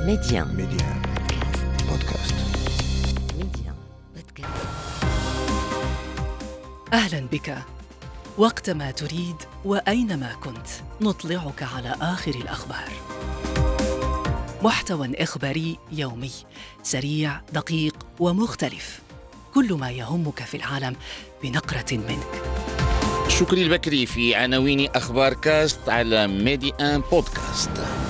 ميديان بودكاست. أهلا بك. وقتما تريد وأينما كنت نطلعك على آخر الأخبار. محتوى إخباري يومي سريع دقيق ومختلف، كل ما يهمك في العالم بنقرة منك. شكري البكري في عناوين أخبار كاست على ميديان بودكاست.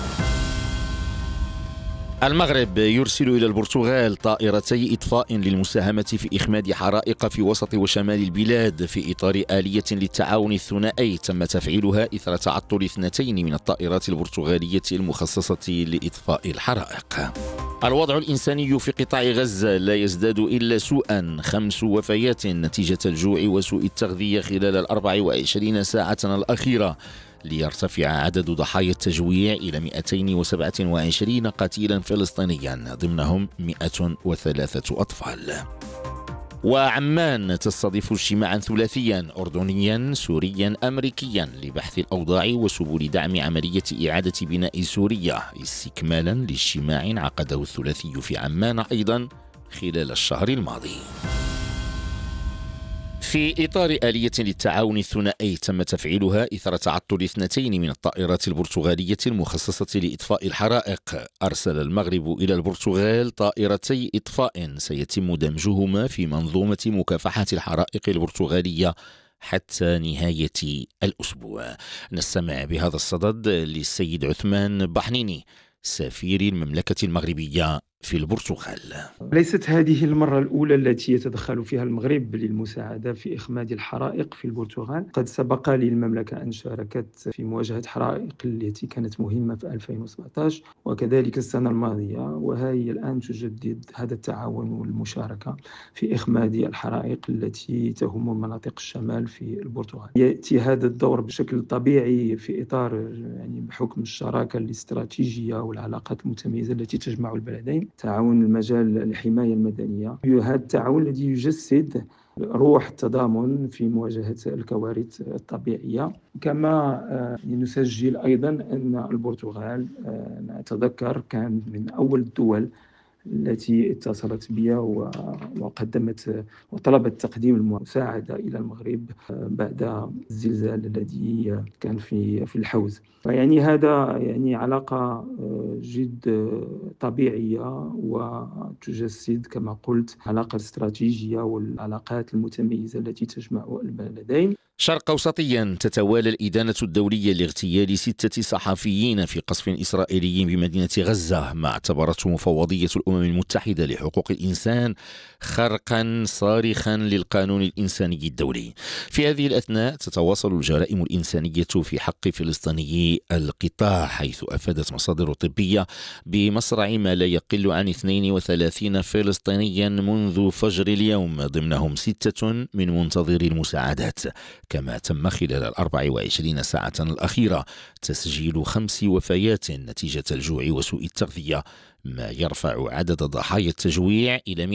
المغرب يرسل إلى البرتغال طائرتي إطفاء للمساهمة في إخماد حرائق في وسط وشمال البلاد في إطار آلية للتعاون الثنائي تم تفعيلها إثر تعطل 2 من الطائرات البرتغالية المخصصة لإطفاء الحرائق. الوضع الإنساني في قطاع غزة لا يزداد إلا سوءا، 5 وفيات نتيجة الجوع وسوء التغذية خلال 24 ساعة الأخيرة، ليرتفع عدد ضحايا التجويع إلى 227 قتيلا فلسطينيا، ضمنهم 103 أطفال. وعمان تستضيف اجتماعا ثلاثيا أردنيا سوريا أمريكيا لبحث الأوضاع وسبل دعم عملية إعادة بناء سوريا، استكمالا لاجتماع عقده الثلاثي في عمان أيضا خلال الشهر الماضي. في إطار آلية للتعاون الثنائي تم تفعيلها إثر تعطل 2 من الطائرات البرتغالية المخصصة لإطفاء الحرائق. أرسل المغرب إلى البرتغال طائرتي إطفاء سيتم دمجهما في منظومة مكافحة الحرائق البرتغالية حتى نهاية الأسبوع. نستمع بهذا الصدد للسيد عثمان بحنيني سفير المملكة المغربية في البرتغال. ليست هذه المرة الأولى التي يتدخل فيها المغرب للمساعدة في إخماد الحرائق في البرتغال. قد سبق للمملكة أن شاركت في مواجهة حرائق التي كانت مهمة في 2017 وكذلك السنة الماضية، وهي الآن تجدد هذا التعاون والمشاركة في إخماد الحرائق التي تهم مناطق الشمال في البرتغال. يأتي هذا الدور بشكل طبيعي في إطار بحكم الشراكة الاستراتيجية والعلاقات المتميزة التي تجمع البلدين، تعاون المجال الحماية المدنية. هذا التعاون الذي يجسد روح التضامن في مواجهة الكوارث الطبيعية. كما نسجل أيضا أن البرتغال نتذكر كان من أول الدول التي اتصلت بها وقدمت وطلبت تقديم المساعدة إلى المغرب بعد الزلزال الذي كان في الحوز. هذا علاقة جد طبيعية وتجسد كما قلت علاقة استراتيجية والعلاقات المتميزة التي تجمع البلدين. شرق أوسطيا تتوالى الإدانة الدولية لاغتيال 6 صحفيين في قصف إسرائيلي بمدينة غزة، ما اعتبرته مفوضية الأمم المتحدة لحقوق الإنسان خرقا صارخا للقانون الإنساني الدولي. في هذه الأثناء تتواصل الجرائم الإنسانية في حق فلسطيني القطاع، حيث أفادت مصادر طبية بمصرع ما لا يقل عن 32 فلسطينيا منذ فجر اليوم، ضمنهم 6 من منتظري المساعدات. كما تم خلال 24 ساعة الأخيرة تسجيل 5 وفيات نتيجة الجوع وسوء التغذية، ما يرفع عدد ضحايا التجويع إلى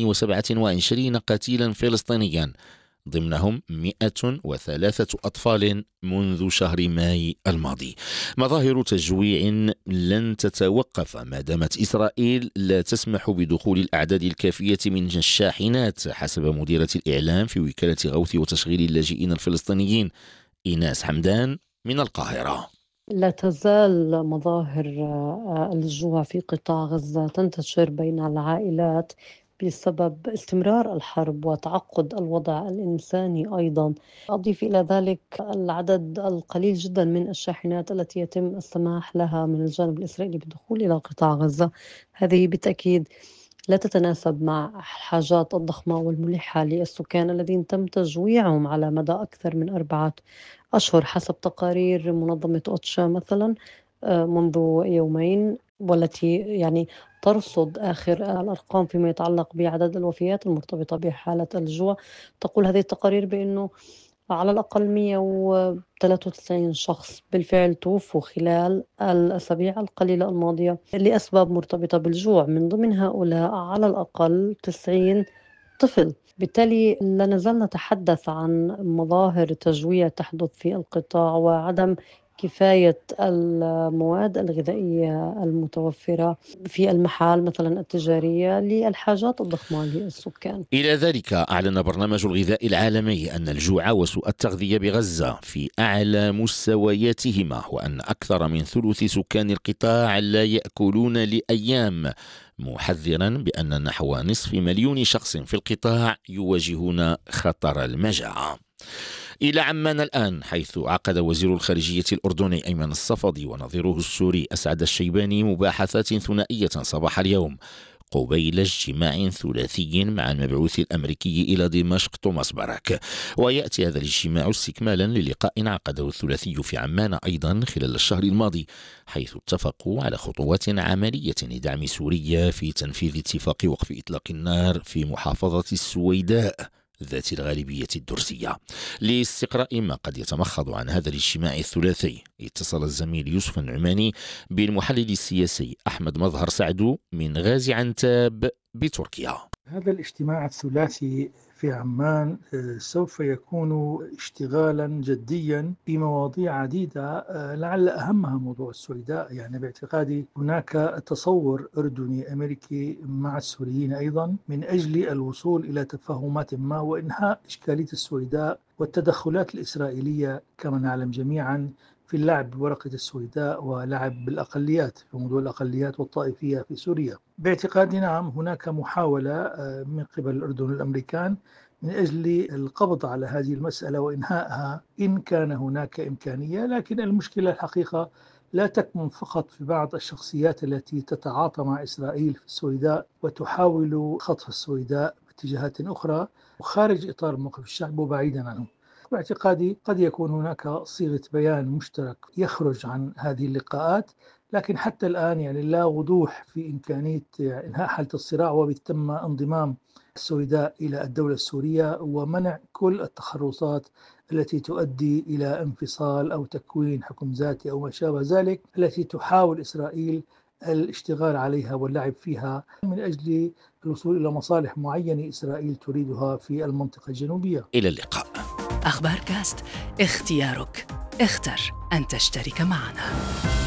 227 قتيلا فلسطينيا، ضمنهم 103 أطفال منذ شهر ماي الماضي. مظاهر تجويع لن تتوقف ما دامت إسرائيل لا تسمح بدخول الأعداد الكافية من الشاحنات، حسب مديرة الإعلام في وكالة غوث وتشغيل اللاجئين الفلسطينيين إيناس حمدان من القاهرة. لا تزال مظاهر الجوع في قطاع غزة تنتشر بين العائلات بسبب استمرار الحرب وتعقد الوضع الإنساني أيضا. أضيف إلى ذلك العدد القليل جدا من الشاحنات التي يتم السماح لها من الجانب الإسرائيلي بالدخول إلى قطاع غزة. هذه بالتأكيد لا تتناسب مع الحاجات الضخمة والملحة للسكان الذين تم تجويعهم على مدى أكثر من 4 أشهر، حسب تقارير منظمة أوتشا مثلا منذ يومين، والتي ترصد آخر الأرقام فيما يتعلق بعدد الوفيات المرتبطة بحالة الجوع. تقول هذه التقارير بأنه على الأقل 193 شخص بالفعل توفوا خلال الأسابيع القليلة الماضية لأسباب مرتبطة بالجوع، من ضمن هؤلاء على الأقل 90 طفل. بالتالي لا نزال نتحدث عن مظاهر تجويع تحدث في القطاع وعدم كفاية المواد الغذائية المتوفرة في المحال مثلا التجارية للحاجات الضخمة للسكان. إلى ذلك أعلن برنامج الغذاء العالمي أن الجوع وسوء التغذية بغزة في أعلى مستوياتهما، وأن أكثر من ثلث سكان القطاع لا يأكلون لأيام، محذرا بأن نحو نصف مليون شخص في القطاع يواجهون خطر المجاعة. إلى عمان الآن، حيث عقد وزير الخارجية الأردني أيمن الصفدي ونظيره السوري أسعد الشيباني مباحثات ثنائية صباح اليوم قبيل اجتماع ثلاثي مع المبعوث الأمريكي إلى دمشق توماس باراك. ويأتي هذا الاجتماع استكمالا للقاء عقده الثلاثي في عمان أيضا خلال الشهر الماضي، حيث اتفقوا على خطوات عملية لدعم سوريا في تنفيذ اتفاق وقف إطلاق النار في محافظة السويداء ذات الغالبية الدرزية. لاستقراء ما قد يتمخض عن هذا الاجتماع الثلاثي، اتصل الزميل يوسف النعماني بالمحلل السياسي أحمد مظهر سعدو من غازي عنتاب بتركيا. هذا الاجتماع الثلاثي في عمان سوف يكون اشتغالا جديا في مواضيع عديدة، لعل أهمها موضوع السويداء. يعني باعتقادي هناك تصور أردني أمريكي مع السوريين أيضا من أجل الوصول إلى تفاهمات ما وإنهاء إشكالية السويداء والتدخلات الإسرائيلية كما نعلم جميعا في اللعب بورقة السويداء ولعب بالأقليات في موضوع الأقليات والطائفية في سوريا. باعتقادي نعم هناك محاولة من قبل الأردن والأمريكان من أجل القبض على هذه المسألة وإنهائها إن كان هناك إمكانية، لكن المشكلة الحقيقة لا تكمن فقط في بعض الشخصيات التي تتعاطى مع إسرائيل في السويداء وتحاول خطف السويداء باتجاهات أخرى وخارج إطار موقف الشعب وبعيدا عنه. باعتقادي قد يكون هناك صيغة بيان مشترك يخرج عن هذه اللقاءات، لكن حتى الآن يعني لا وضوح في إمكانية إنهاء حالة الصراع وبالتم انضمام السويداء إلى الدولة السورية ومنع كل التخرصات التي تؤدي إلى انفصال أو تكوين حكم ذاتي أو ما شابه ذلك، التي تحاول إسرائيل الاشتغال عليها واللعب فيها من أجل الوصول إلى مصالح معينة إسرائيل تريدها في المنطقة الجنوبية. إلى اللقاء. أخبار كاست، اختيارك، اختر أن تشترك معنا.